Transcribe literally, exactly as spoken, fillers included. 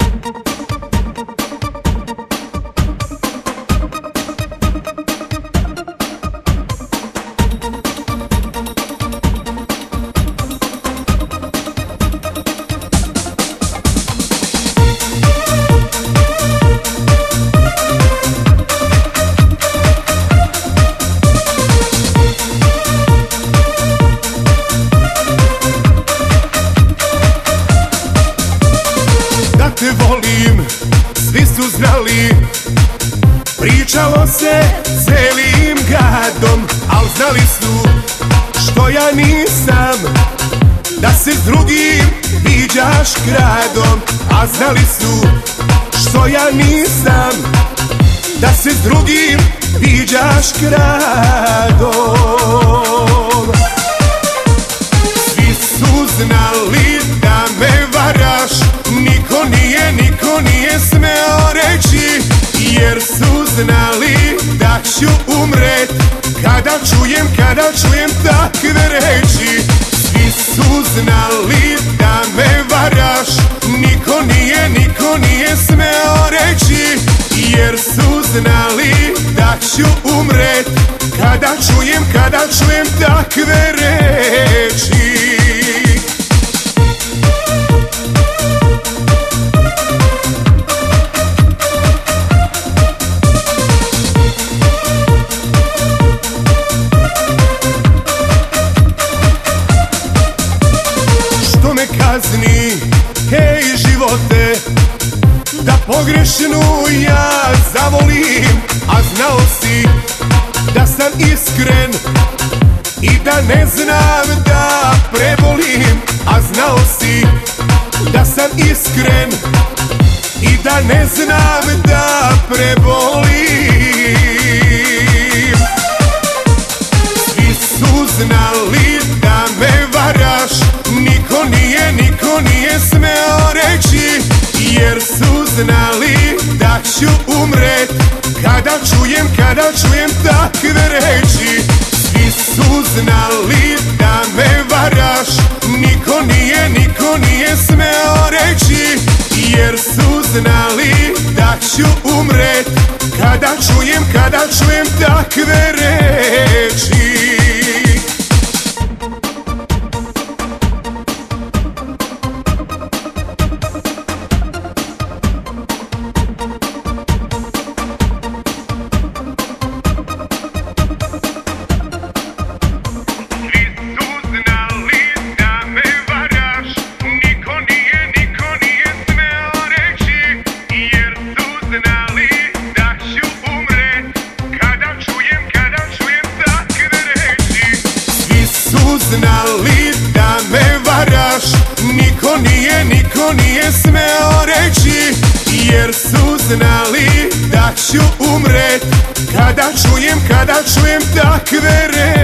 Te volim, svi su znali, pričalo se celim gradom, al znali su što ja nisam, da se s drugim viđaš gradom. A znali su što ja nisam, da se s drugim viđaš gradom. Svi su znali da me varaš, niko nije, niko nije smeo reći, jer su znali da ću umret kada čujem, kada čujem takve reči. Svi su znali da me varaš, niko nije, niko nije smeo reći, jer su znali da ću umret kada čujem, kada čujem takve reči. Kazni, hej živote, da pogrešnu ja zavolim, a znao si da sam iskren i da ne znam da prebolim. A znao si da sam iskren i da ne znam da prebolim. Svi su znali da me varaš, niko nije, niko nije smeo reći, jer su znali da ću umret kada čujem, kada čujem takve reči. Svi su znali da me varaš, niko nije, niko nije smeo reći, jer su znali da ću umret kada čujem, kada čujem takve reči. Znali da me varaš, niko nije, niko nije smeo reći, jer su znali da ću umret kada čujem, kada čujem takve reči.